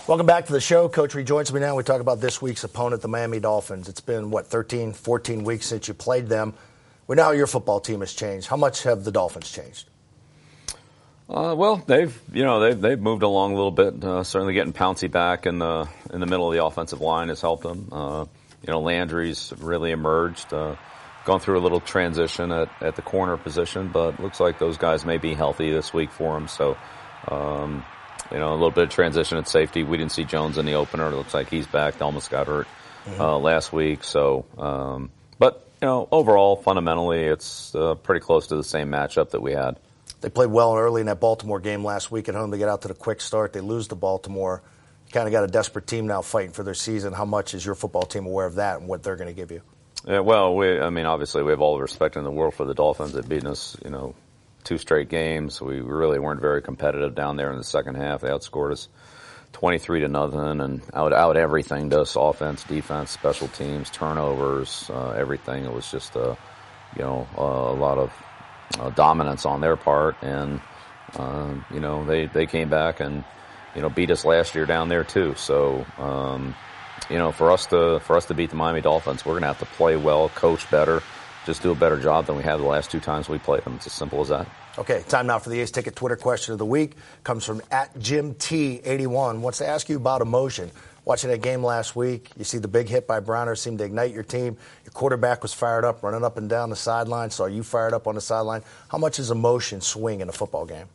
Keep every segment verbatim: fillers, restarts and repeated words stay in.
Welcome back to the show. Coach rejoins me now. We talk about this week's opponent, the Miami Dolphins. It's been, what, thirteen, fourteen weeks since you played them. We know how your football team has changed. How much have the Dolphins changed? Uh, well, they've you know they've they've moved along a little bit. Uh, certainly, getting Pouncey back in the in the middle of the offensive line has helped them. Uh, you know, Landry's really emerged, uh, gone through a little transition at, at the corner position, but looks like those guys may be healthy this week for him. So, um, you know, a little bit of transition at safety. We didn't see Jones in the opener. It looks like he's back. Almost got hurt mm-hmm. uh, last week. So, um, but you know, overall, fundamentally, it's uh, pretty close to the same matchup that we had. They played well early in that Baltimore game last week at home. They get out to the quick start. They lose to Baltimore. Kind of got a desperate team now fighting for their season. How much is your football team aware of that and what they're going to give you? Yeah, well, we, I mean, obviously we have all the respect in the world for the Dolphins. They've beaten us, you know, two straight games. We really weren't very competitive down there in the second half. They outscored us twenty-three to nothing and out out everything to us: offense, defense, special teams, turnovers, uh, everything. It was just a, you know, a lot of uh, dominance on their part, and uh, you know, they they came back and you know beat us last year down there too. So. Um, You know, for us to for us to beat the Miami Dolphins, we're going to have to play well, coach better, just do a better job than we have the last two times we played them. It's as simple as that. Okay, time now for the Ace Ticket Twitter question of the week. Comes from at Jim T eighty-one. Wants to ask you about emotion. Watching that game last week, you see the big hit by Browner seemed to ignite your team. Your quarterback was fired up, running up and down the sideline. Saw you fired up on the sideline. How much does emotion swing in a football game?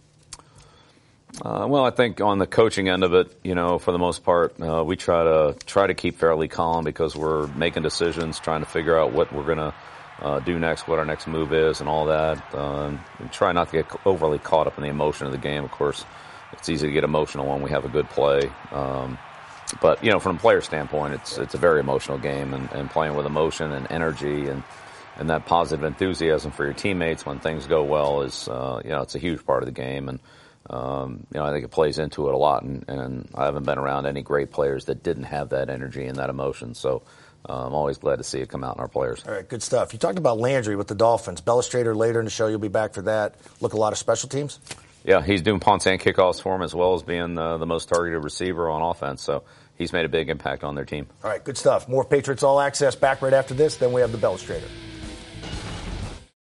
Uh, well, I think on the coaching end of it, you know, for the most part, uh, we try to try to keep fairly calm because we're making decisions, trying to figure out what we're going to uh, do next, what our next move is, and all that. Um, and try not to get overly caught up in the emotion of the game. Of course, it's easy to get emotional when we have a good play. Um, but you know, from a player standpoint, it's it's a very emotional game, and, and playing with emotion and energy and and that positive enthusiasm for your teammates when things go well is uh, you know, it's a huge part of the game. And Um, you know, I think it plays into it a lot, and, and I haven't been around any great players that didn't have that energy and that emotion. So uh, I'm always glad to see it come out in our players. All right, good stuff. You talked about Landry with the Dolphins. Bellistrator later in the show, you'll be back for that. Look, a lot of special teams? Yeah, he's doing punts and kickoffs for him as well as being uh, the most targeted receiver on offense. So he's made a big impact on their team. All right, good stuff. More Patriots All Access back right after this. Then we have the Bellistrator.